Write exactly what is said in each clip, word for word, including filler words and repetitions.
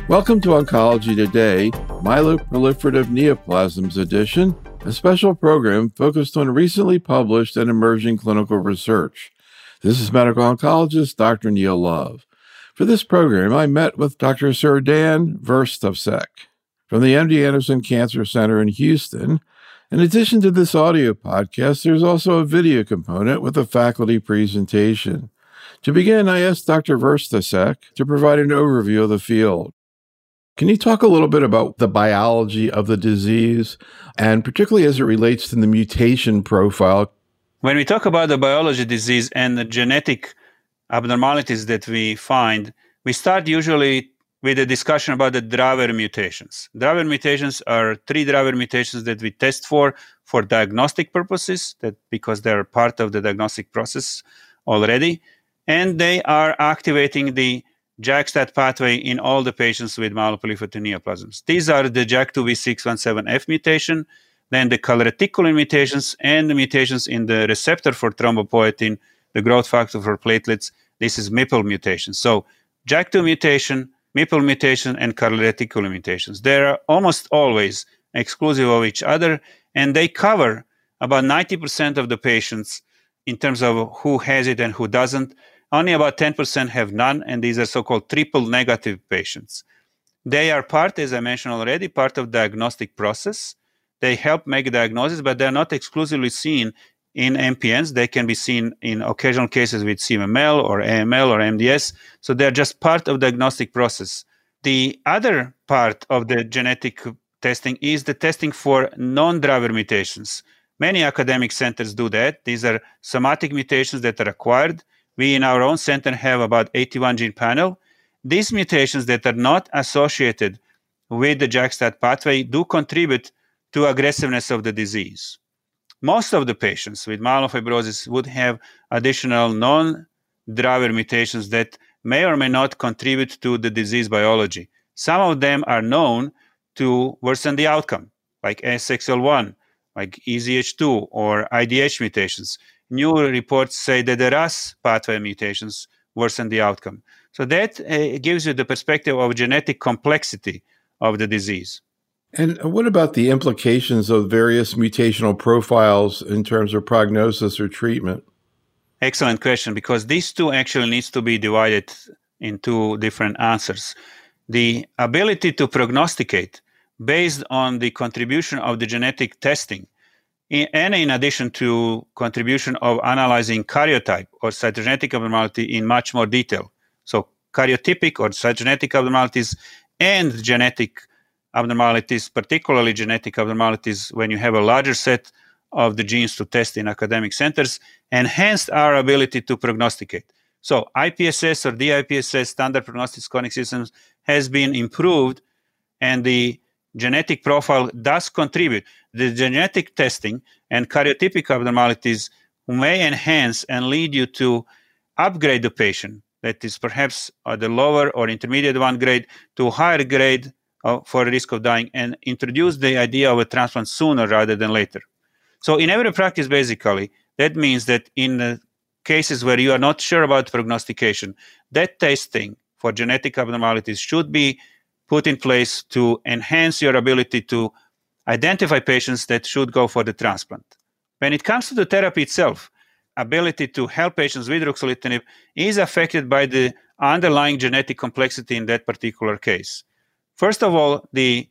Welcome to Oncology Today, Myeloproliferative Neoplasms Edition, a special program focused on recently published and emerging clinical research. This is medical oncologist Doctor Neil Love. For this program, I met with Doctor Sir Dan Verstovsek from the M D Anderson Cancer Center in Houston. In addition to this audio podcast, there's also a video component with a faculty presentation. To begin, I asked Doctor Verstovsek to provide an overview of the field. Can you talk a little bit about the biology of the disease, and particularly as it relates to the mutation profile? When we talk about the biology of disease and the genetic abnormalities that we find, we start usually with a discussion about the driver mutations. Driver mutations are three driver mutations that we test for for diagnostic purposes, that because they're part of the diagnostic process already, and they are activating the JAK-STAT pathway in all the patients with myeloproliferative neoplasms. These are the JAK two V six one seven F mutation, then the calreticulin mutations, and the mutations in the receptor for thrombopoietin, the growth factor for platelets. This is M I P L mutation. So JAK two mutation, M I P L mutation, and calreticulin mutations. They are almost always exclusive of each other, and they cover about ninety percent of the patients in terms of who has it and who doesn't. Only about ten percent have none, and these are so-called triple negative patients. They are part, as I mentioned already, part of the diagnostic process. They help make diagnosis, but they're not exclusively seen in M P Ns. They can be seen in occasional cases with C M M L or A M L or M D S. So they're just part of the diagnostic process. The other part of the genetic testing is the testing for non-driver mutations. Many academic centers do that. These are somatic mutations that are acquired. We in our own center have about eighty-one gene panel. These mutations that are not associated with the JAK-STAT pathway do contribute to aggressiveness of the disease. Most of the patients with myelofibrosis would have additional non-driver mutations that may or may not contribute to the disease biology. Some of them are known to worsen the outcome, like S X L one, like E Z H two, or I D H mutations. New reports say that the R A S pathway mutations worsen the outcome. So that uh, gives you the perspective of genetic complexity of the disease. And what about the implications of various mutational profiles in terms of prognosis or treatment? Excellent question, because these two actually needs to be divided in two different answers. The ability to prognosticate based on the contribution of the genetic testing, and in addition to contribution of analyzing karyotype or cytogenetic abnormality in much more detail. So karyotypic or cytogenetic abnormalities and genetic abnormalities, particularly genetic abnormalities when you have a larger set of the genes to test in academic centers, enhanced our ability to prognosticate. So I P S S or D I P S S, standard prognostic scoring systems, has been improved, and the genetic profile does contribute. The genetic testing and karyotypic abnormalities may enhance and lead you to upgrade the patient that is perhaps at the lower or intermediate one grade to higher grade uh, for risk of dying, and introduce the idea of a transplant sooner rather than later. So in every practice, basically, that means that in the cases where you are not sure about prognostication, that testing for genetic abnormalities should be put in place to enhance your ability to identify patients that should go for the transplant. When it comes to the therapy itself, ability to help patients with ruxolitinib is affected by the underlying genetic complexity in that particular case. First of all, the,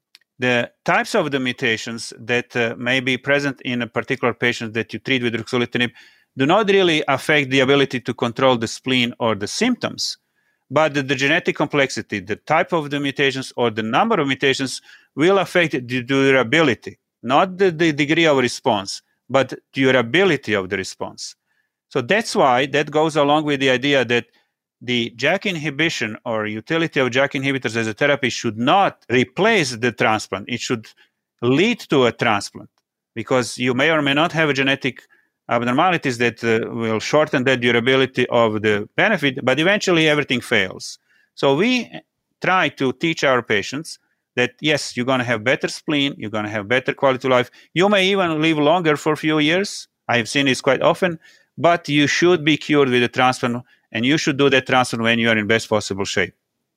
the types of the mutations that uh, may be present in a particular patient that you treat with ruxolitinib do not really affect the ability to control the spleen or the symptoms. But the, the genetic complexity, the type of the mutations or the number of mutations will affect the durability, not the, the degree of response, but durability of the response. So that's why that goes along with the idea that the JAK inhibition or utility of JAK inhibitors as a therapy should not replace the transplant. It should lead to a transplant, because you may or may not have a genetic abnormalities that uh, will shorten the durability of the benefit, but eventually everything fails. So we try to teach our patients that, yes, you're going to have better spleen, you're going to have better quality of life. You may even live longer for a few years. I've seen this quite often, but you should be cured with a transplant, and you should do that transplant when you are in best possible shape.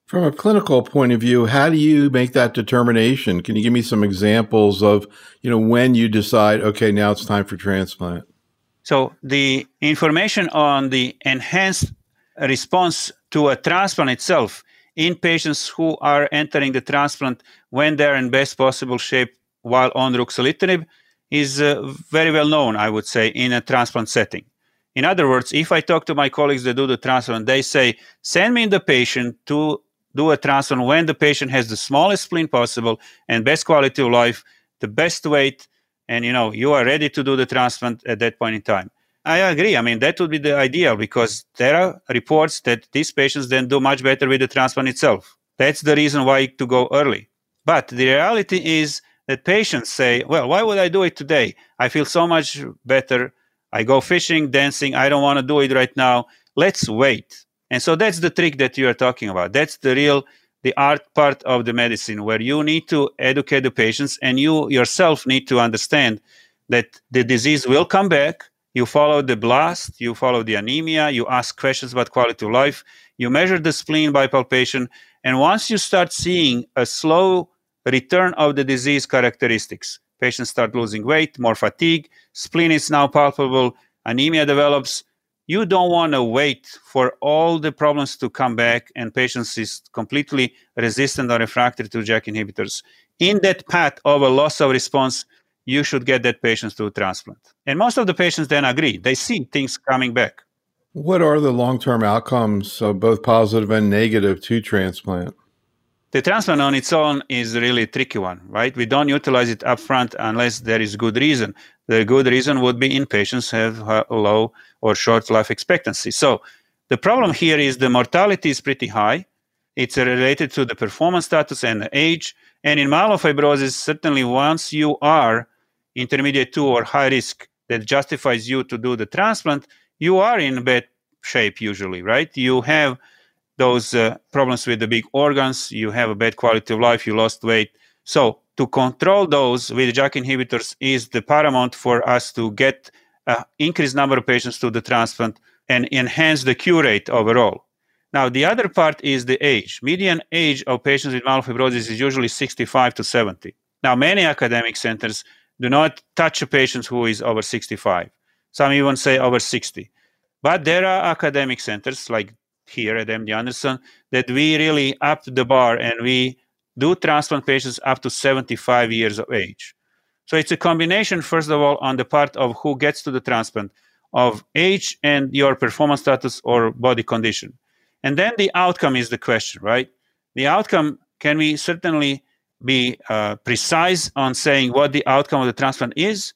From a clinical point of view, how do you make that determination? Can you give me some examples of, you know, when you decide, okay, now it's time for transplant? So the information on the enhanced response to a transplant itself in patients who are entering the transplant when they're in best possible shape while on ruxolitinib is uh, very well known, I would say, in a transplant setting. In other words, if I talk to my colleagues that do the transplant, they say, send me the patient to do a transplant when the patient has the smallest spleen possible and best quality of life, the best weight, and you know you are ready to do the transplant at that point in time. I agree. I mean, that would be the ideal because there are reports that these patients then do much better with the transplant itself. That's the reason why to go early. But the reality is that patients say, well, why would I do it today? I feel so much better. I go fishing, dancing. I don't want to do it right now. Let's wait. And so that's the trick that you are talking about. That's the real, the art part of the medicine where you need to educate the patients and you yourself need to understand that the disease will come back. You follow the blast, you follow the anemia, you ask questions about quality of life, you measure the spleen by palpation, and once you start seeing a slow return of the disease characteristics, patients start losing weight, more fatigue, spleen is now palpable, anemia develops, you don't want to wait for all the problems to come back and patients is completely resistant or refractory to J A K inhibitors. In that path of a loss of response, you should get that patient to transplant. And most of the patients then agree. They see things coming back. What are the long-term outcomes, uh, both positive and negative, to transplant? The transplant on its own is a really tricky one, right? We don't utilize it upfront unless there is good reason. The good reason would be in patients who have a low or short life expectancy. So the problem here is the mortality is pretty high. It's related to the performance status and the age. And in myelofibrosis, certainly once you are intermediate two or high risk that justifies you to do the transplant, you are in bad shape usually, right? You have those uh, problems with the big organs, you have a bad quality of life, you lost weight. So to control those with J A K inhibitors is the paramount for us to get an increased number of patients to the transplant and enhance the cure rate overall. Now, the other part is the age. Median age of patients with myelofibrosis is usually sixty-five to seventy. Now, many academic centers do not touch a patient who is over sixty-five. Some even say over sixty. But there are academic centers like here at M D Anderson that we really up the bar and we do transplant patients up to seventy-five years of age. So it's a combination, first of all, on the part of who gets to the transplant of age and your performance status or body condition. And then the outcome is the question, right? The outcome, can we certainly be uh, precise on saying what the outcome of the transplant is?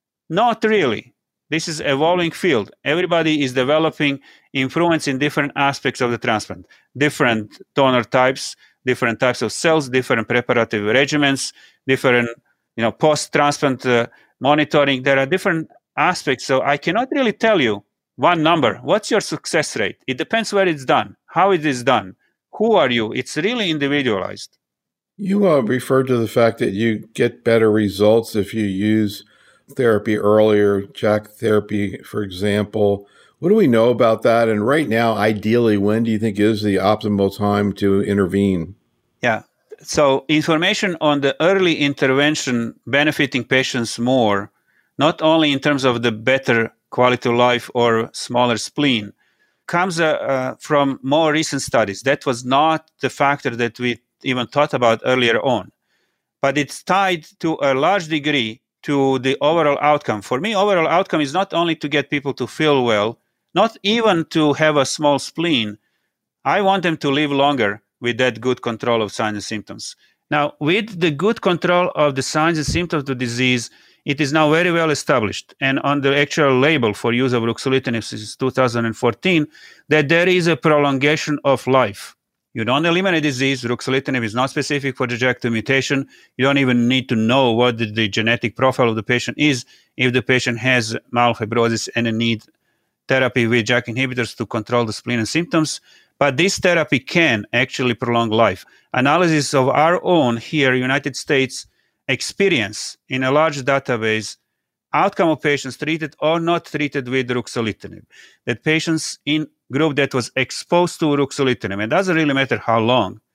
Not really. This is an evolving field. Everybody is developing improvements in different aspects of the transplant, different donor types, different types of cells, different preparative regimens, different, you know, post-transplant uh, monitoring. There are different aspects. So I cannot really tell you one number. What's your success rate? It depends where it's done, how it is done, who are you. It's really individualized. You uh, referred to the fact that you get better results if you use therapy earlier, J A K therapy, for example. What do we know about that? And right now, ideally, when do you think is the optimal time to intervene? Yeah. So information on the early intervention benefiting patients more, not only in terms of the better quality of life or smaller spleen, comes uh, uh, from more recent studies. That was not the factor that we even thought about earlier on. But it's tied to a large degree to the overall outcome. For me, overall outcome is not only to get people to feel well, not even to have a small spleen. I want them to live longer with that good control of signs and symptoms. Now, with the good control of the signs and symptoms of the disease, it is now very well established, and on the actual label for use of ruxolitinib since two thousand fourteen, that there is a prolongation of life. You don't eliminate disease. Ruxolitinib is not specific for the J A K two mutation. You don't even need to know what the, the genetic profile of the patient is if the patient has myelofibrosis and a need therapy with J A K inhibitors to control the spleen and symptoms. But this therapy can actually prolong life. Analysis of our own here, United States, experience in a large database, outcome of patients treated or not treated with ruxolitinib. That patients in group that was exposed to ruxolitinib, it doesn't really matter how long,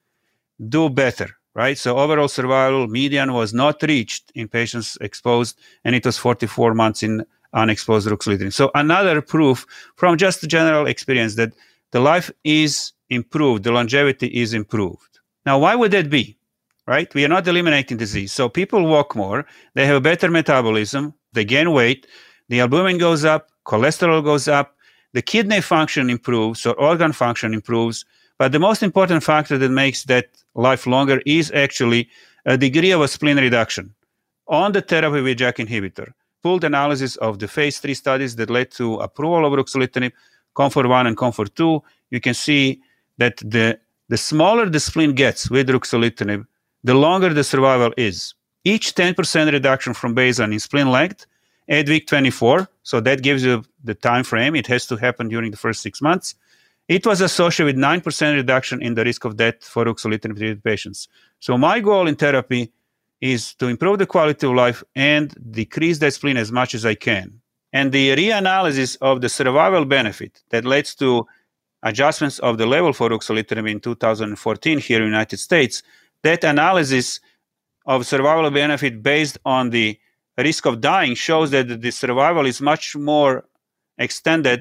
do better, right? So overall survival median was not reached in patients exposed, and it was forty-four months in unexposed ruxolitinib. So another proof from just general experience that the life is improved, the longevity is improved. Now, why would that be, right? We are not eliminating disease. So people walk more, they have a better metabolism, they gain weight, the albumin goes up, cholesterol goes up, the kidney function improves, or organ function improves. But the most important factor that makes that life longer is actually a degree of a spleen reduction on the therapy with JAK inhibitor. Pooled analysis of the phase three studies that led to approval of ruxolitinib, COMFORT one and COMFORT two, you can see that the, the smaller the spleen gets with ruxolitinib, the longer the survival is. Each ten percent reduction from baseline in spleen length at week twenty-four, so that gives you the time frame. It has to happen during the first six months. It was associated with nine percent reduction in the risk of death for ruxolitinib-treated patients. So my goal in therapy is to improve the quality of life and decrease that spleen as much as I can. And the reanalysis of the survival benefit that leads to adjustments of the level for ruxolitinib in two thousand fourteen here in the United States, that analysis of survival benefit based on the risk of dying shows that the survival is much more extended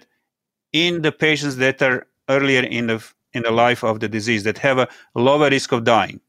in the patients that are earlier in the in the life of the disease, that have a lower risk of dying.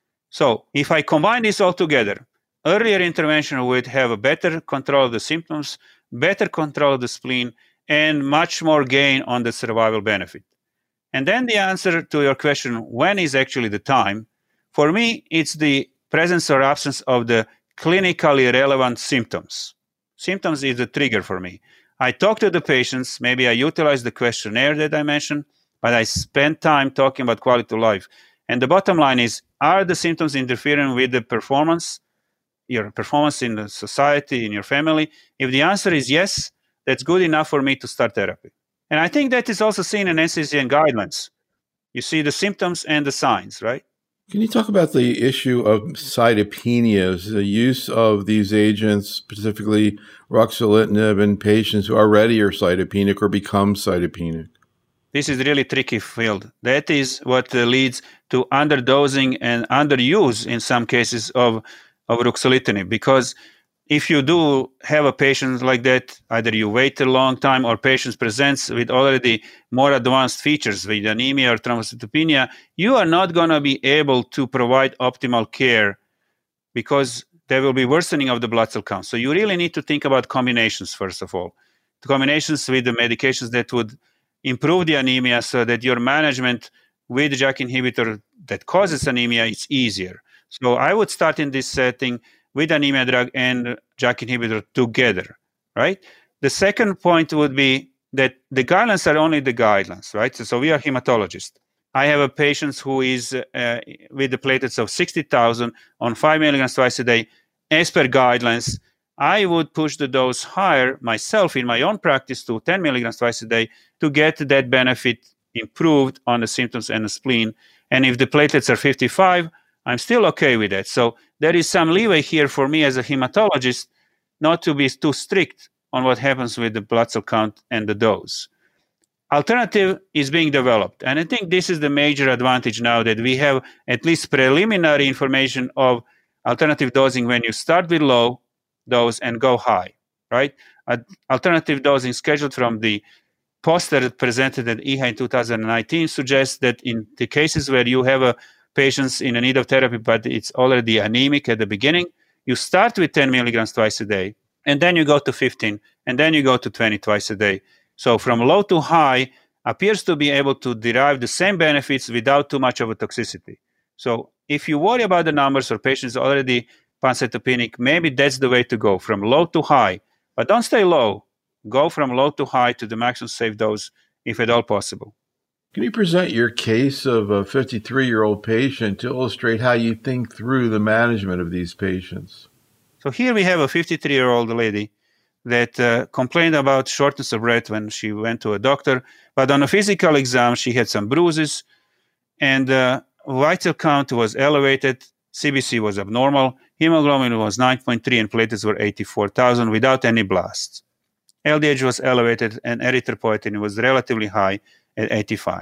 So if I combine this all together, earlier intervention would have a better control of the symptoms, better control of the spleen, and much more gain on the survival benefit. And then the answer to your question, when is actually the time? For me, it's the presence or absence of the clinically relevant symptoms. Symptoms is the trigger for me. I talk to the patients, maybe I utilize the questionnaire that I mentioned, but I spend time talking about quality of life. And the bottom line is, are the symptoms interfering with the performance, your performance in the society, in your family? If the answer is yes, that's good enough for me to start therapy. And I think that is also seen in N C C N guidelines. You see the symptoms and the signs, right? Can you talk about the issue of cytopenias, the use of these agents, specifically ruxolitinib, in patients who already are cytopenic or become cytopenic? This is really tricky field. That is what uh, leads to underdosing and underuse in some cases of, of ruxolitinib. Because if you do have a patient like that, either you wait a long time or patient presents with already more advanced features with anemia or thrombocytopenia, you are not going to be able to provide optimal care because there will be worsening of the blood cell count. So you really need to think about combinations, first of all. The combinations with the medications that would improve the anemia so that your management with the JAK inhibitor that causes anemia is easier. So I would start in this setting with anemia drug and JAK inhibitor together, right? The second point would be that the guidelines are only the guidelines, right? So, so we are hematologists. I have a patient who is uh, with the platelets of sixty thousand on five milligrams twice a day. As per guidelines, I would push the dose higher myself in my own practice to ten milligrams twice a day to get that benefit improved on the symptoms and the spleen. And if the platelets are fifty-five, I'm still okay with that. So there is some leeway here for me as a hematologist not to be too strict on what happens with the blood cell count and the dose. Alternative is being developed. And I think this is the major advantage now, that we have at least preliminary information of alternative dosing when you start with low dose and go high, right? Uh, alternative dosing scheduled from the poster presented at E H A in two thousand nineteen suggests that in the cases where you have a patients in need of therapy, but it's already anemic at the beginning, you start with ten milligrams twice a day, and then you go to fifteen, and then you go to twenty twice a day. So from low to high appears to be able to derive the same benefits without too much of a toxicity. So if you worry about the numbers or patients already pancytopenic, maybe that's the way to go, from low to high. But don't stay low. Go from low to high to the maximum safe dose, if at all possible. Can you present your case of a fifty-three-year-old patient to illustrate how you think through the management of these patients? So here we have a fifty-three-year-old lady that uh, complained about shortness of breath when she went to a doctor. But on a physical exam, she had some bruises, and uh, white cell count was elevated, C B C was abnormal, hemoglobin was nine point three, and platelets were eighty-four thousand without any blasts. L D H was elevated, and erythropoietin was relatively high at eighty-five.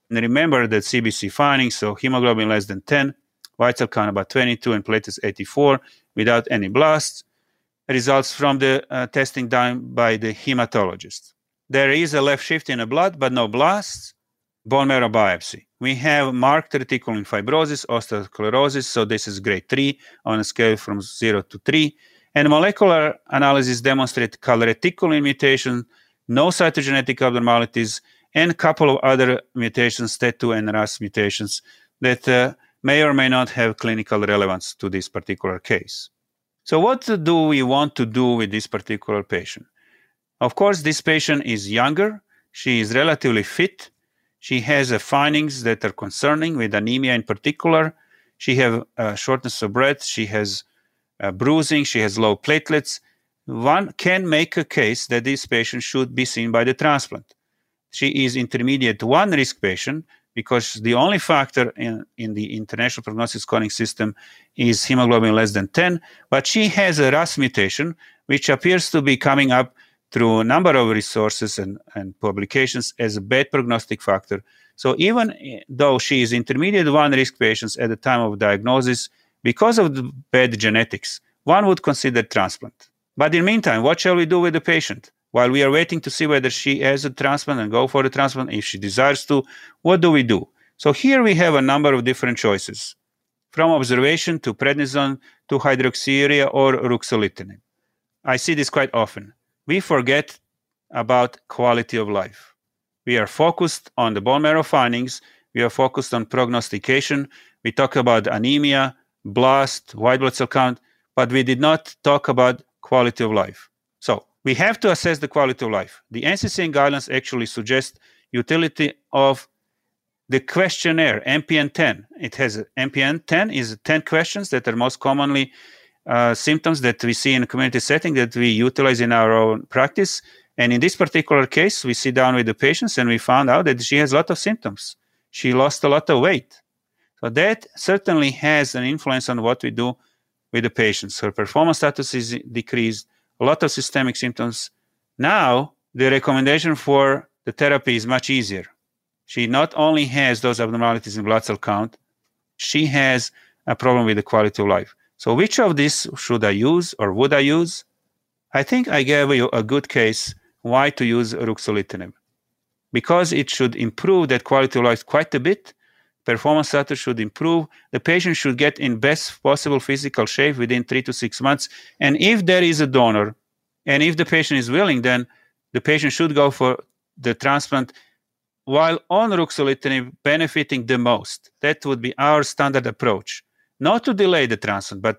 And remember the C B C findings, so hemoglobin less than ten, white cell count about twenty-two, and platelets eighty-four without any blasts. Results from the uh, testing done by the hematologist. There is a left shift in the blood, but no blasts. Bone marrow biopsy. We have marked reticulin fibrosis, osteosclerosis, so this is grade three on a scale from zero to three. And molecular analysis demonstrate calreticulin mutation, no cytogenetic abnormalities, and a couple of other mutations, T E T two and R A S mutations, that uh, may or may not have clinical relevance to this particular case. So what do we want to do with this particular patient? Of course, this patient is younger. She is relatively fit. She has uh, findings that are concerning with anemia in particular. She has uh, shortness of breath. She has uh, bruising. She has low platelets. One can make a case that this patient should be seen by the transplant. She is intermediate one risk patient because the only factor in, in the International Prognostic Scoring System is hemoglobin less than ten, but she has a R A S mutation, which appears to be coming up through a number of resources and, and publications as a bad prognostic factor. So even though she is intermediate one risk patient at the time of diagnosis, because of the bad genetics, one would consider transplant. But in the meantime, what shall we do with the patient? While we are waiting to see whether she has a transplant and go for the transplant, if she desires to, what do we do? So here we have a number of different choices, from observation to prednisone to hydroxyurea or ruxolitinib. I see this quite often. We forget about quality of life. We are focused on the bone marrow findings. We are focused on prognostication. We talk about anemia, blast, white blood cell count, but we did not talk about quality of life. So we have to assess the quality of life. The N C C N guidelines actually suggest utility of the questionnaire, M P N ten. It has M P N ten is ten questions that are most commonly uh, symptoms that we see in a community setting that we utilize in our own practice. And in this particular case, we sit down with the patients and we found out that she has a lot of symptoms. She lost a lot of weight. So that certainly has an influence on what we do with the patients. Her performance status is decreased, a lot of systemic symptoms. Now, the recommendation for the therapy is much easier. She not only has those abnormalities in blood cell count, she has a problem with the quality of life. So which of these should I use or would I use? I think I gave you a good case why to use ruxolitinib. Because it should improve that quality of life quite a bit. Performance status should improve. The patient should get in best possible physical shape within three to six months. And if there is a donor, and if the patient is willing, then the patient should go for the transplant while on ruxolitinib benefiting the most. That would be our standard approach. Not to delay the transplant, but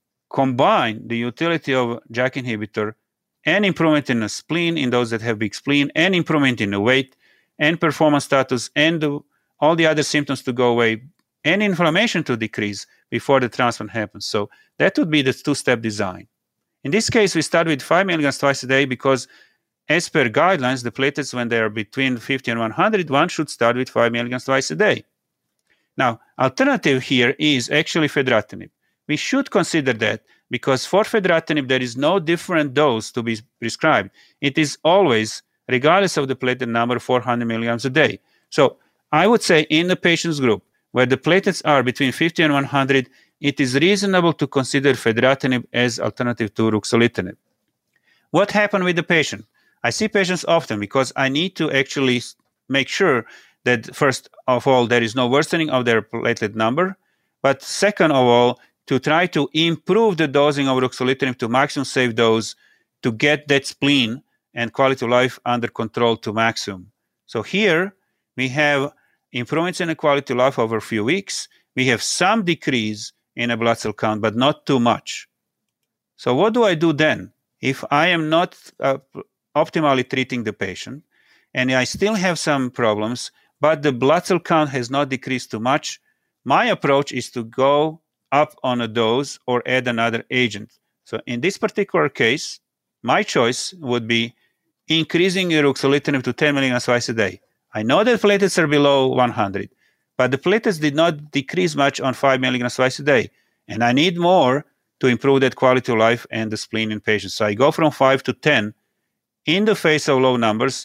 combine the utility of J A K inhibitor and improvement in the spleen in those that have big spleen, and improvement in the weight and performance status and the all the other symptoms to go away and inflammation to decrease before the transplant happens. So that would be the two-step design. In this case, we start with five milligrams twice a day because as per guidelines, the platelets, when they are between fifty and one hundred, one should start with five milligrams twice a day. Now, alternative here is actually fedratinib. We should consider that because for fedratinib, there is no different dose to be prescribed. It is always, regardless of the platelet number, four hundred milligrams a day. So I would say in the patient's group where the platelets are between fifty and one hundred, it is reasonable to consider fedratinib as alternative to ruxolitinib. What happened with the patient? I see patients often because I need to actually make sure that first of all, there is no worsening of their platelet number, but second of all, to try to improve the dosing of ruxolitinib to maximum safe dose to get that spleen and quality of life under control to maximum. So here we have improvements in the quality of life over a few weeks. We have some decrease in a blood cell count, but not too much. So what do I do then? If I am not uh, optimally treating the patient and I still have some problems, but the blood cell count has not decreased too much, my approach is to go up on a dose or add another agent. So in this particular case, my choice would be increasing ruxolitinib to ten milligrams twice a day. I know that platelets are below one hundred, but the platelets did not decrease much on five milligrams twice a day. And I need more to improve that quality of life and the spleen in patients. So I go from five to ten in the face of low numbers,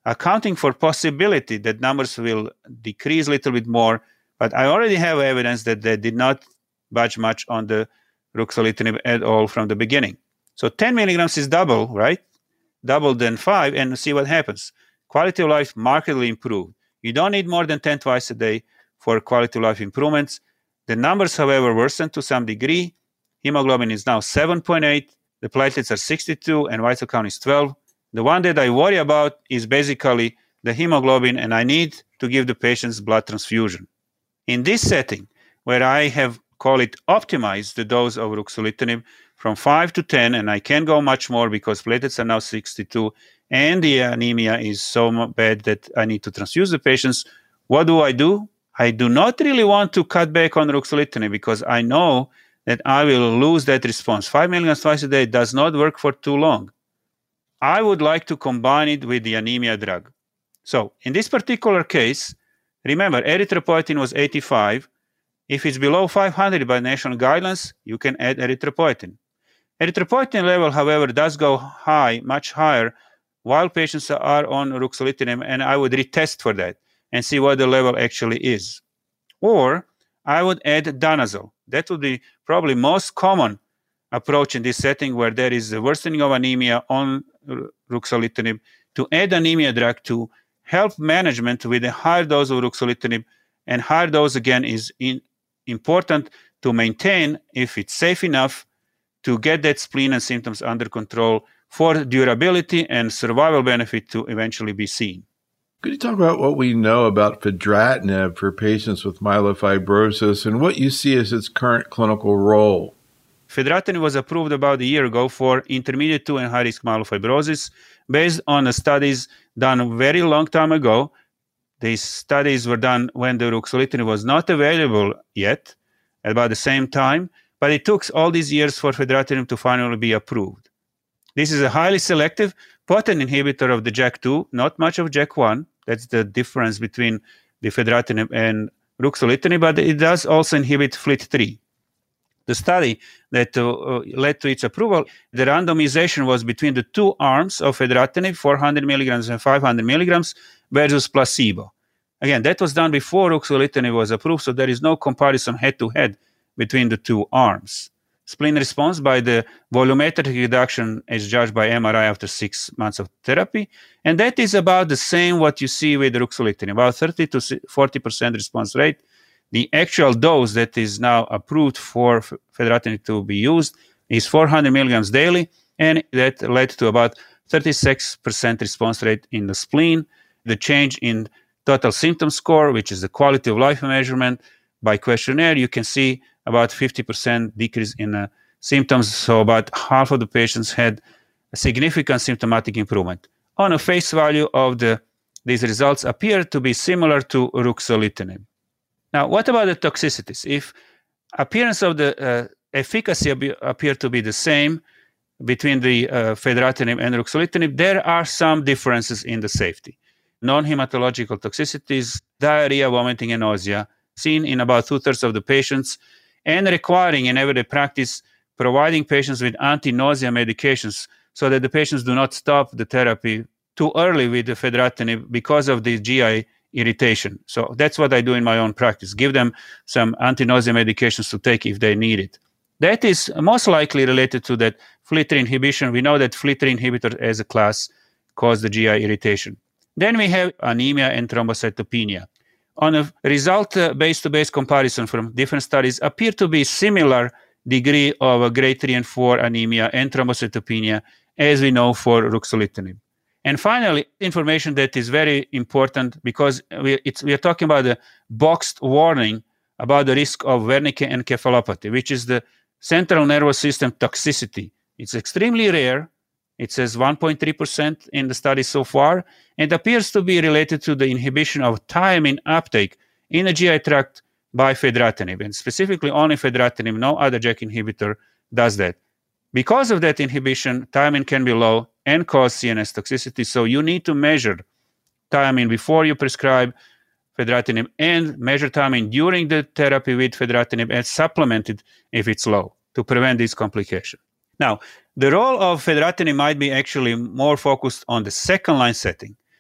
accounting for possibility that numbers will decrease a little bit more, but I already have evidence that they did not budge much on the ruxolitinib at all from the beginning. So ten milligrams is double, right? Double than five, and see what happens. Quality of life markedly improved. You don't need more than ten twice a day for quality of life improvements. The numbers, however, worsened to some degree. Hemoglobin is now seven point eight, the platelets are sixty-two, and white cell count is twelve. The one that I worry about is basically the hemoglobin, and I need to give the patients blood transfusion. In this setting, where I have, call it, optimized the dose of ruxolitinib from five to ten, and I can't go much more because platelets are now sixty-two, and the anemia is so bad that I need to transfuse the patients, what do I do? I do not really want to cut back on ruxolitinib because I know that I will lose that response. Five milligrams twice a day does not work for too long. I would like to combine it with the anemia drug. So in this particular case, remember, erythropoietin was eighty-five. If it's below five hundred by national guidelines, you can add erythropoietin. Erythropoietin level, however, does go high, much higher, while patients are on ruxolitinib, and I would retest for that and see what the level actually is. Or I would add danazol. That would be probably most common approach in this setting where there is a worsening of anemia on ruxolitinib, to add anemia drug to help management with a higher dose of ruxolitinib, and higher dose again is in, important to maintain, if it's safe enough, to get that spleen and symptoms under control for durability and survival benefit to eventually be seen. Could you talk about what we know about fedratinib for patients with myelofibrosis and what you see as its current clinical role? Fedratinib was approved about a year ago for intermediate to and high-risk myelofibrosis based on the studies done a very long time ago. These studies were done when the ruxolitinib was not available yet, at about the same time, but it took all these years for fedratinib to finally be approved. This is a highly selective, potent inhibitor of the J A K two, not much of J A K one. That's the difference between the fedratinib and ruxolitinib, but it does also inhibit F L I T three. The study that uh, led to its approval, the randomization was between the two arms of fedratinib, four hundred milligrams and five hundred milligrams, versus placebo. Again, that was done before ruxolitinib was approved, so there is no comparison head-to-head between the two arms. Spleen response by the volumetric reduction is judged by M R I after six months of therapy, and that is about the same what you see with ruxolitinib, about thirty to forty percent response rate. The actual dose that is now approved for fedratinib to be used is four hundred milligrams daily, and that led to about thirty-six percent response rate in the spleen. The change in total symptom score, which is the quality of life measurement by questionnaire, you can see about fifty percent decrease in uh, symptoms, so about half of the patients had a significant symptomatic improvement. On a face value of the, these results appear to be similar to ruxolitinib. Now, what about the toxicities? If appearance of the uh, efficacy ab- appear to be the same between the uh, fedratinib and ruxolitinib, there are some differences in the safety. Non-hematological toxicities, diarrhea, vomiting, and nausea, seen in about two-thirds of the patients, and requiring in everyday practice providing patients with anti-nausea medications so that the patients do not stop the therapy too early with the fedratinib because of the G I irritation. So that's what I do in my own practice, give them some anti-nausea medications to take if they need it. That is most likely related to that F L I T three inhibition. We know that F L I T three inhibitor as a class cause the G I irritation. Then we have anemia and thrombocytopenia. On a result-based-to-base comparison from different studies, appear to be similar degree of a grade three and four anemia and thrombocytopenia as we know for ruxolitinib. And finally, information that is very important because we, it's, we are talking about the boxed warning about the risk of Wernicke encephalopathy, which is the central nervous system toxicity. It's extremely rare. It says one point three percent in the study so far, and appears to be related to the inhibition of thiamine uptake in the G I tract by fedratinib, and specifically only fedratinib, no other J A K inhibitor does that. Because of that inhibition, thiamine can be low and cause C N S toxicity, so you need to measure thiamine before you prescribe fedratinib and measure thiamine during the therapy with fedratinib and supplement it if it's low to prevent this complication. Now, the role of fedratinib might be actually more focused on the second line setting.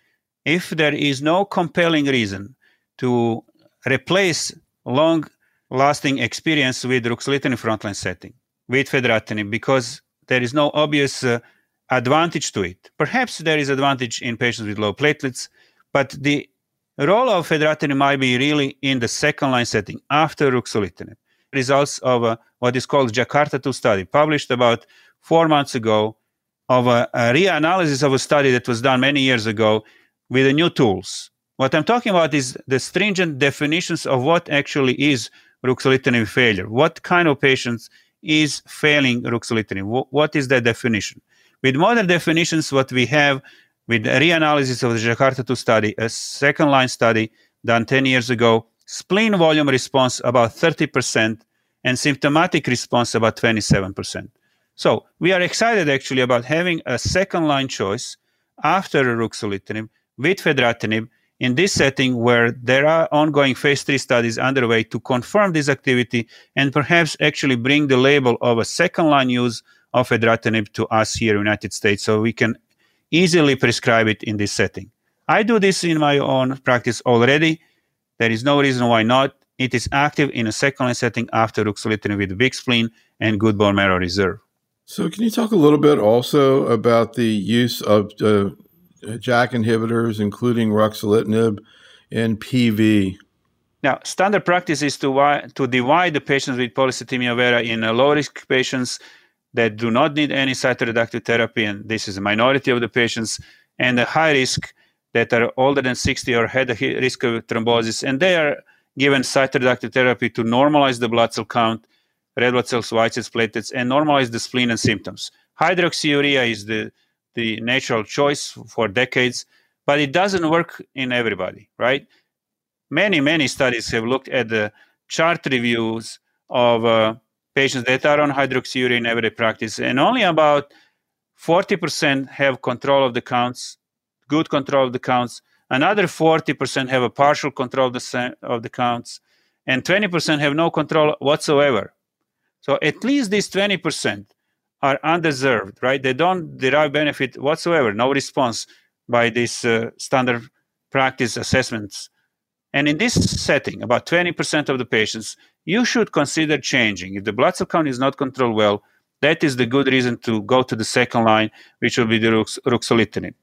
if there is no compelling reason to replace long-lasting experience with ruxolitinib frontline setting, with fedratinib, because there is no obvious uh, advantage to it. Perhaps there is advantage in patients with low platelets, but the role of fedratinib might be really in the second-line setting after ruxolitinib. Results of a, what is called Jakarta two study, published about four months ago, of a, a reanalysis of a study that was done many years ago with the new tools. What I'm talking about is the stringent definitions of what actually is ruxolitinib failure. What kind of patients is failing ruxolitinib? What is that definition? With modern definitions, what we have with a reanalysis of the Jakarta two study, a second-line study done ten years ago, spleen volume response about thirty percent and symptomatic response about twenty-seven percent. So we are excited actually about having a second-line choice after ruxolitinib with fedratinib in this setting where there are ongoing phase three studies underway to confirm this activity and perhaps actually bring the label of a second-line use of fedratinib to us here in the United States so we can easily prescribe it in this setting. I do this in my own practice already. There is no reason why not. It is active in a second-line setting after ruxolitinib with big spleen and good bone marrow reserve. So can you talk a little bit also about the use of uh, JAK inhibitors, including ruxolitinib in P V? Now, standard practice is to, to divide the patients with polycythemia vera in uh, low-risk patients that do not need any cytoreductive therapy, and this is a minority of the patients, and the high risk that are older than sixty or had a risk of thrombosis, and they are given cytoreductive therapy to normalize the blood cell count, red blood cells, white cells, platelets, and normalize the spleen and symptoms. Hydroxyurea is the, the natural choice for decades, but it doesn't work in everybody, right? Many, many studies have looked at the chart reviews of uh, patients that are on hydroxyurea in everyday practice, and only about forty percent have control of the counts, good control of the counts. Another forty percent have a partial control of the, of the counts, and twenty percent have no control whatsoever. So at least these twenty percent are undeserved, right? They don't derive benefit whatsoever, no response by these uh, standard practice assessments. And in this setting, about twenty percent of the patients, you should consider changing. If the blood cell count is not controlled well, that is the good reason to go to the second line, which will be the rux- ruxolitinib.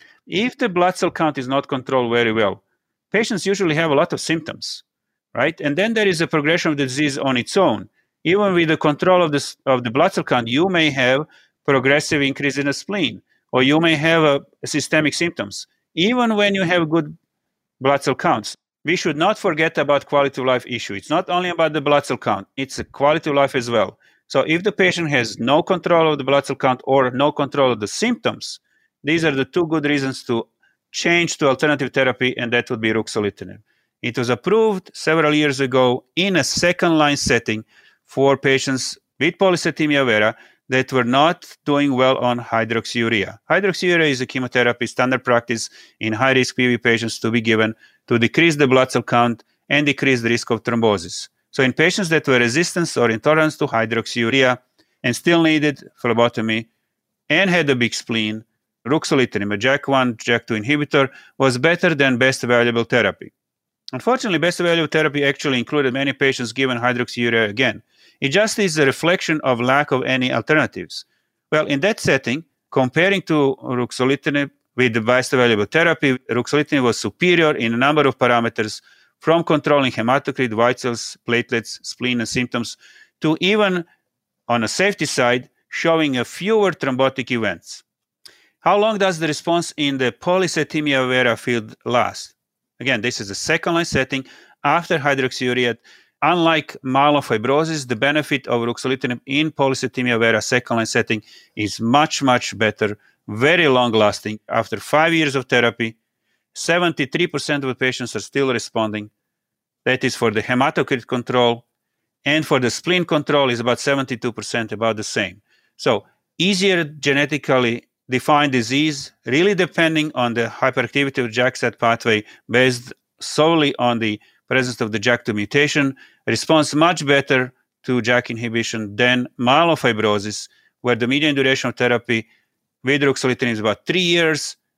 If the blood cell count is not controlled very well, patients usually have a lot of symptoms, right? And then there is a progression of the disease on its own. Even with the control of, this, of the blood cell count, you may have progressive increase in the spleen, or you may have a, a systemic symptoms, even when you have good blood cell counts. We should not forget about quality of life issue. It's not only about the blood cell count, it's a quality of life as well. So if the patient has no control of the blood cell count or no control of the symptoms, these are the two good reasons to change to alternative therapy, and that would be ruxolitinib. It was approved several years ago in a second-line setting for patients with polycythemia vera that were not doing well on hydroxyurea. Hydroxyurea is a chemotherapy standard practice in high-risk P V patients to be given to decrease the blood cell count and decrease the risk of thrombosis. So in patients that were resistant or intolerant to hydroxyurea and still needed phlebotomy and had a big spleen, ruxolitinib, a JAK one, JAK two inhibitor, was better than best available therapy. Unfortunately, best available therapy actually included many patients given hydroxyurea again. It just is a reflection of lack of any alternatives. Well, in that setting, comparing to ruxolitinib with the best available therapy, ruxolitinib was superior in a number of parameters, from controlling hematocrit, white cells, platelets, spleen, and symptoms, to even, on a safety side, showing a fewer thrombotic events. How long does the response in the polycythemia vera field last? Again, this is a second-line setting after hydroxyurea. Unlike myelofibrosis, the benefit of ruxolitinib in polycythemia vera second-line setting is much, much better, very long-lasting. After five years of therapy, seventy-three percent of the patients are still responding. That is for the hematocrit control. And for the spleen control is about seventy-two percent, about the same. So easier genetically defined disease, really depending on the hyperactivity of JAK STAT pathway based solely on the presence of the JAK two mutation, responds much better to JAK inhibition than myelofibrosis, where the median duration of therapy with ruxolitinib is about three years,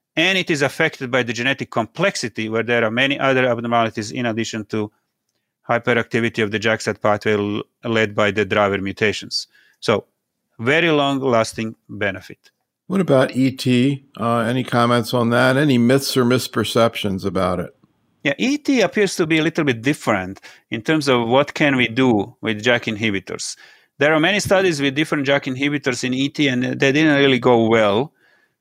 and it is affected by the genetic complexity, where there are many other abnormalities in addition to hyperactivity of the JAK-STAT pathway led by the driver mutations. So very long-lasting benefit. What about E T? Uh, any comments on that? Any myths or misperceptions about it? Yeah, E T appears to be a little bit different in terms of what can we do with JAK inhibitors. There are many studies with different JAK inhibitors in E T, and they didn't really go well.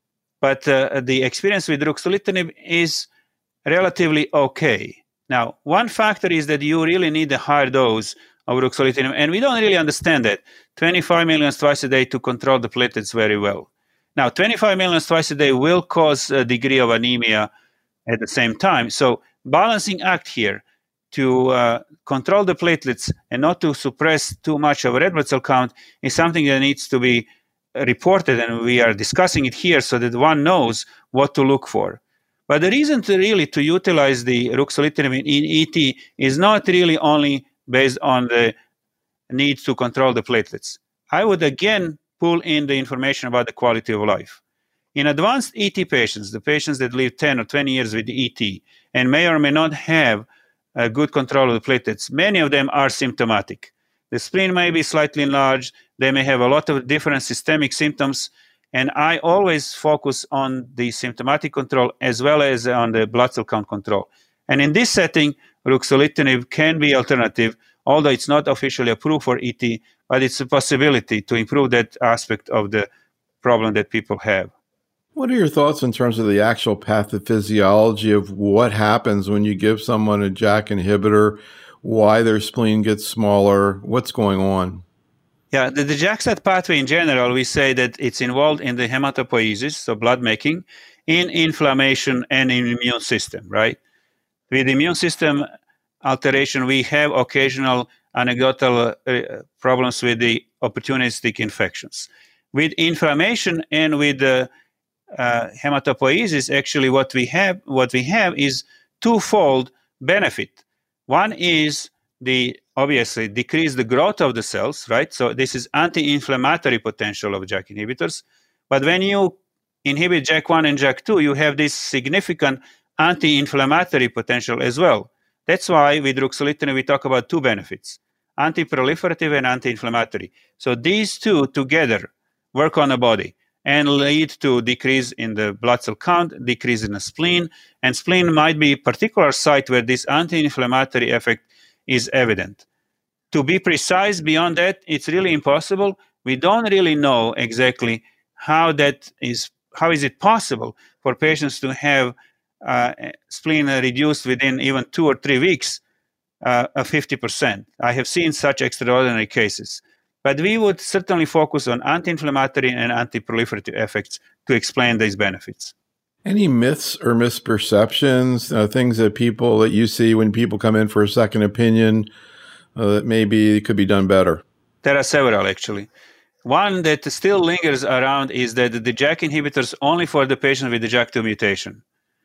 But uh, the experience with ruxolitinib is relatively okay. Now, one factor is that you really need a higher dose of ruxolitinib, and we don't really understand that. twenty-five milligrams twice a day to control the platelets very well. Now, twenty-five milligrams twice a day will cause a degree of anemia at the same time. So balancing act here to uh, control the platelets and not to suppress too much of red blood cell count is something that needs to be reported, and we are discussing it here so that one knows what to look for. But the reason to really to utilize the ruxolitinib in E T is not really only based on the need to control the platelets. I would again pull in the information about the quality of life. In advanced E T patients, the patients that live ten or twenty years with E T and may or may not have a good control of the platelets, many of them are symptomatic. The spleen may be slightly enlarged, they may have a lot of different systemic symptoms, and I always focus on the symptomatic control as well as on the blood cell count control. And in this setting, ruxolitinib can be alternative, although it's not officially approved for E T, but it's a possibility to improve that aspect of the problem that people have. What are your thoughts in terms of the actual pathophysiology of what happens when you give someone a JAK inhibitor, why their spleen gets smaller, what's going on? Yeah, the, the JAK-STAT pathway in general, we say that it's involved in the hematopoiesis, so blood making, in inflammation and in immune system, right? With the immune system alteration, we have occasional anecdotal uh, problems with the opportunistic infections. With inflammation and with the uh, hematopoiesis, actually what we have, what we have is twofold benefit. One is the obviously decrease the growth of the cells, right? So this is anti-inflammatory potential of JAK inhibitors. But when you inhibit JAK one and JAK two, you have this significant anti-inflammatory potential as well. That's why with ruxolitinib we talk about two benefits, anti-proliferative and anti-inflammatory. So these two together work on the body and lead to decrease in the blood cell count, decrease in the spleen, and spleen might be a particular site where this anti-inflammatory effect is evident. To be precise beyond that, it's really impossible. We don't really know exactly how that is, how is it possible for patients to have uh, spleen reduced within even two or three weeks uh, of fifty percent. I have seen such extraordinary cases. But we would certainly focus on anti-inflammatory and anti-proliferative effects to explain these benefits. Any myths or misperceptions, uh, things that people that you see when people come in for a second opinion uh, that maybe could be done better? There are several, actually. One that still lingers around is that the JAK inhibitors only for the patient with the JAK two mutation.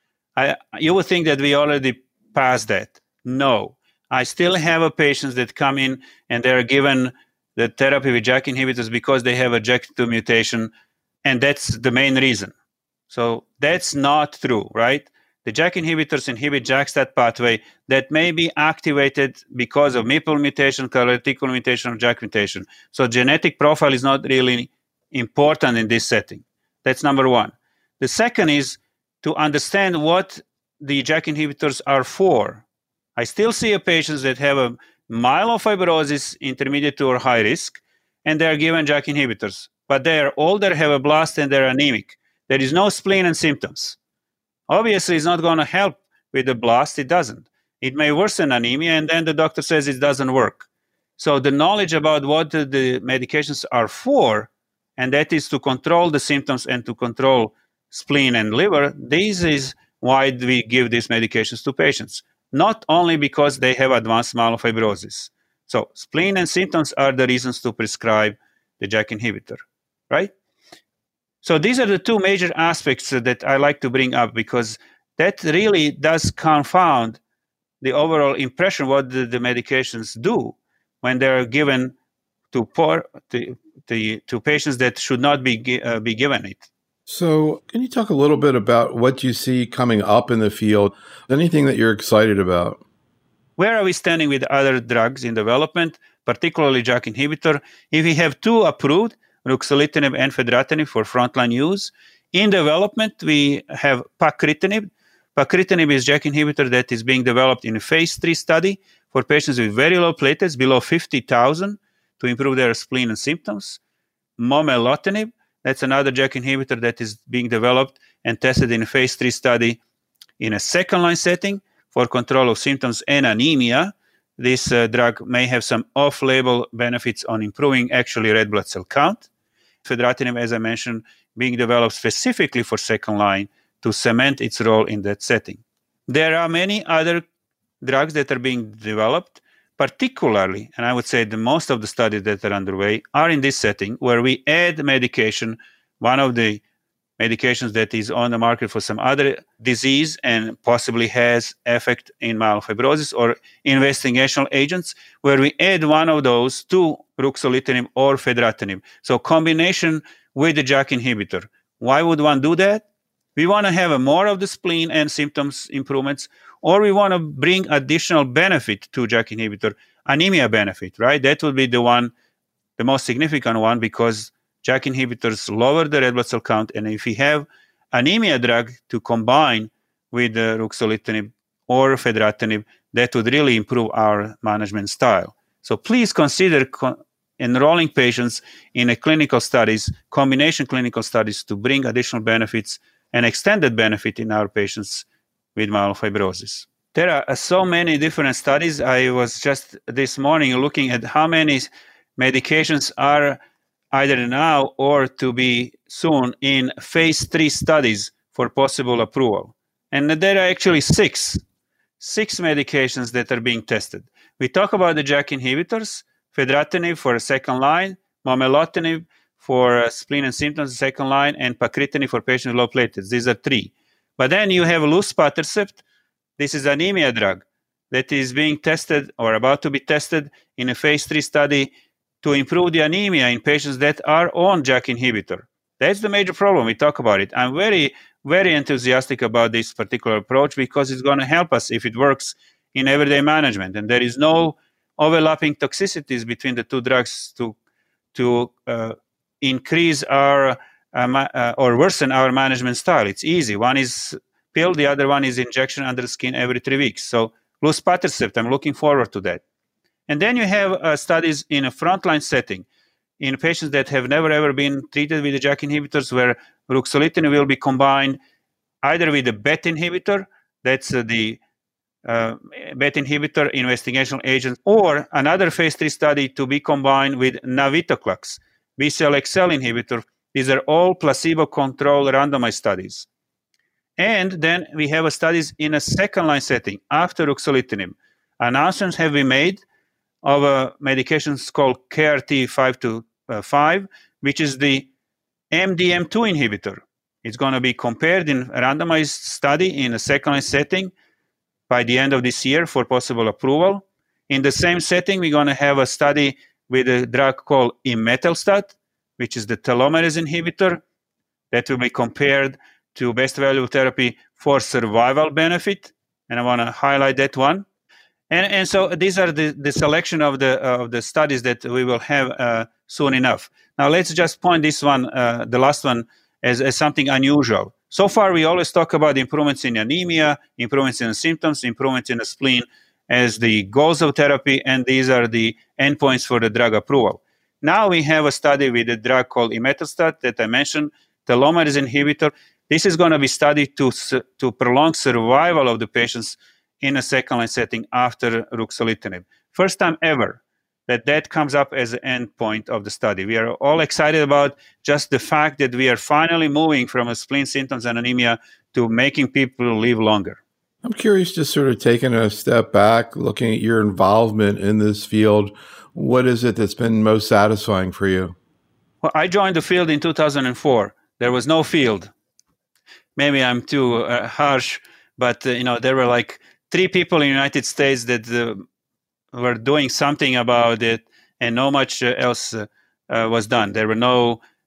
I, you would think that we already passed that. No. I still have a patients that come in and they're given the therapy with JAK inhibitors because they have a JAK two mutation, and that's the main reason. So that's not true, right? The JAK inhibitors inhibit JAK-STAT pathway that may be activated because of M I P L mutation, reticular mutation, or JAK mutation. So genetic profile is not really important in this setting. That's number one. The second is to understand what the JAK inhibitors are for. I still see a patients that have a myelofibrosis, intermediate to or high risk, and they are given JAK inhibitors. But they are older, have a blast, and they're anemic. There is no spleen and symptoms. Obviously, it's not going to help with the blast. It doesn't. It may worsen anemia, and then the doctor says it doesn't work. So the knowledge about what the, the medications are for, and that is to control the symptoms and to control spleen and liver, this is why we give these medications to patients. Not only because they have advanced myelofibrosis. So spleen and symptoms are the reasons to prescribe the JAK inhibitor, right? So these are the two major aspects that I like to bring up because that really does confound the overall impression what the, the medications do when they're given to poor to, to, to patients that should not be uh, be given it. So, can you talk a little bit about what you see coming up in the field? Anything that you're excited about? Where are we standing with other drugs in development, particularly J A K inhibitor? If we have two approved, ruxolitinib and fedratinib for frontline use. In development, we have pacritinib. Pacritinib is J A K inhibitor that is being developed in a phase three study for patients with very low platelets, below fifty thousand, to improve their spleen and symptoms. Momelotinib, that's another J A K inhibitor that is being developed and tested in a phase three study in a second-line setting for control of symptoms and anemia. This uh, drug may have some off-label benefits on improving actually red blood cell count. Fedratinib, as I mentioned, being developed specifically for second-line to cement its role in that setting. There are many other drugs that are being developed, particularly, and I would say the most of the studies that are underway are in this setting where we add medication, one of the medications that is on the market for some other disease and possibly has effect in myelofibrosis, or investigational agents, where we add one of those to ruxolitinib or fedratinib. So combination with the J A K inhibitor. Why would one do that? We want to have a more of the spleen and symptoms improvements, or we want to bring additional benefit to J A K inhibitor, anemia benefit, right? That would be the one, the most significant one, because J A K inhibitors lower the red blood cell count, and if we have anemia drug to combine with uh, ruxolitinib or fedratinib, that would really improve our management style. So please consider co- enrolling patients in a clinical studies, combination clinical studies, to bring additional benefits and extended benefit in our patients with myelofibrosis. There are so many different studies. I was just this morning looking at how many medications are either now or to be soon in phase three studies for possible approval. And there are actually six, six medications that are being tested. We talk about the J A K inhibitors, fedratinib for a second line, momelotinib for uh, spleen and symptoms, second line, and pacritinib for patients with low platelets. These are three. But then you have luspatercept. This is anemia drug that is being tested or about to be tested in a phase three study to improve the anemia in patients that are on J A K inhibitor. That's the major problem. We talk about it. I'm very, very enthusiastic about this particular approach because it's going to help us if it works in everyday management. And there is no overlapping toxicities between the two drugs to, to uh, increase our uh, ma- uh, or worsen our management style. It's easy. One is pill, the other one is injection under the skin every three weeks. So luspatercept, I'm looking forward to that. And then you have uh, studies in a frontline setting in patients that have never ever been treated with the J A K inhibitors, where ruxolitinib will be combined either with a B E T inhibitor, that's uh, the uh, B E T inhibitor investigational agent, or another phase three study to be combined with navitoclax, B C L X L inhibitor. These are all placebo-controlled randomized studies. And then we have a studies in a second-line setting after ruxolitinib. Announcements have been made of a medication called K R T five twenty-five, which is the M D M two inhibitor. It's going to be compared in a randomized study in a second-line setting by the end of this year for possible approval. In the same setting, we're going to have a study with a drug called imetelstat, which is the telomerase inhibitor, that will be compared to best available therapy for survival benefit. And I want to highlight that one. And, and so these are the, the selection of the of the studies that we will have uh, soon enough. Now let's just point this one, uh, the last one, as, as something unusual. So far, we always talk about improvements in anemia, improvements in the symptoms, improvements in the spleen as the goals of therapy, and these are the endpoints for the drug approval. Now we have a study with a drug called imetelstat that I mentioned, telomerase inhibitor. This is going to be studied to, to prolong survival of the patients in a second-line setting after ruxolitinib. First time ever that that comes up as an endpoint of the study. We are all excited about just the fact that we are finally moving from a spleen symptoms and anemia to making people live longer. I'm curious, just sort of taking a step back, looking at your involvement in this field. What is it that's been most satisfying for you? Well, I joined the field in two thousand four. There was no field. Maybe I'm too uh, harsh, but uh, you know, there were like three people in the United States that uh, were doing something about it, and not much uh, else uh, uh, was done. There were no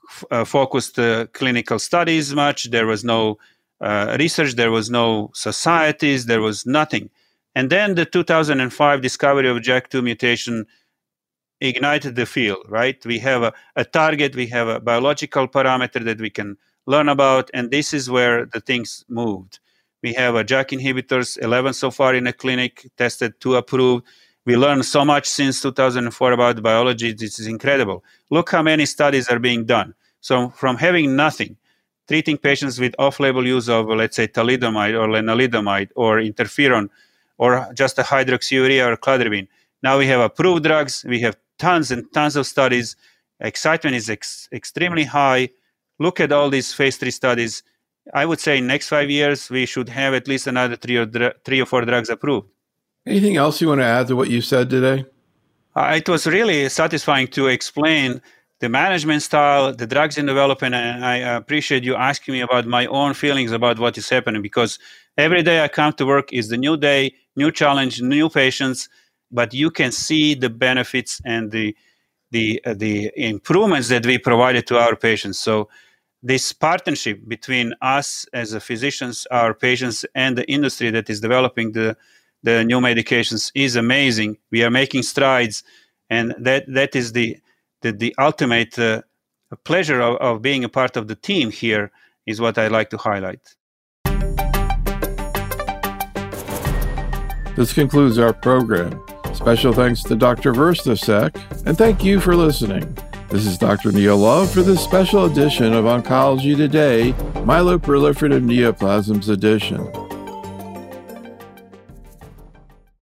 uh, focused uh, clinical studies much. There was no uh, research. There was no societies. There was nothing. And then the two thousand five discovery of J A K two mutation ignited the field, right? We have a, a target. We have a biological parameter that we can learn about. And this is where the things moved. We have a J A K inhibitors, eleven so far in the clinic, tested, two approved. We learned so much since two thousand four about biology. This is incredible. Look how many studies are being done. So from having nothing, treating patients with off-label use of, let's say, thalidomide or lenalidomide or interferon or just a hydroxyurea or cladribine. Now we have approved drugs. We have tons and tons of studies. Excitement is ex- extremely high. Look at all these phase three studies. I would say in next five years, we should have at least another three or, dr- three or four drugs approved. Anything else you want to add to what you said today? Uh, it was really satisfying to explain the management style, the drugs in development, and I appreciate you asking me about my own feelings about what is happening, because every day I come to work is the new day, new challenge, new patients, but you can see the benefits and the the uh, the improvements that we provided to our patients. So this partnership between us as a physicians, our patients, and the industry that is developing the the new medications is amazing. We are making strides, and that that is the the, the ultimate uh, pleasure of, of being a part of the team here is what I like to highlight. This concludes our program. Special thanks to Doctor Verstasek, and thank you for listening. This is Doctor Neil Love for this special edition of Oncology Today, Myeloproliferative Neoplasms edition.